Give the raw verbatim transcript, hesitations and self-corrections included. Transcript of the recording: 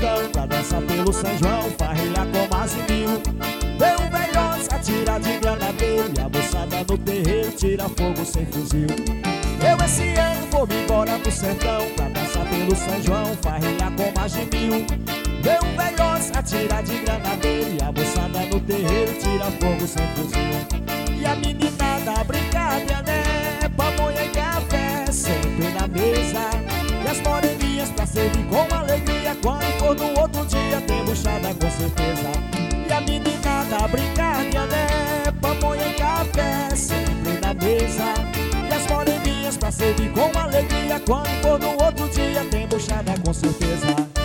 sertão pra dançar pelo São João, farrear com mais de mil. Vê um velhote atira de granadeiro e a moçada no terreiro tira fogo sem fuzil. Eu esse ano vou me embora pro sertão pra dançar pelo São João, farrear com mais de mil. Vê um velhote atira de granadeiro e a moçada no terreiro tira fogo sem fuzil. E a meninada brincar de ané, pamonha e café sempre na mesa. E as moreninhas pra servir com alegria, quando for no outro dia tem buchada com certeza. E a meninada brincar de ané, pamonha e café sempre na mesa. E as moreninhas pra servir com alegria, quando for no outro dia tem buchada com certeza.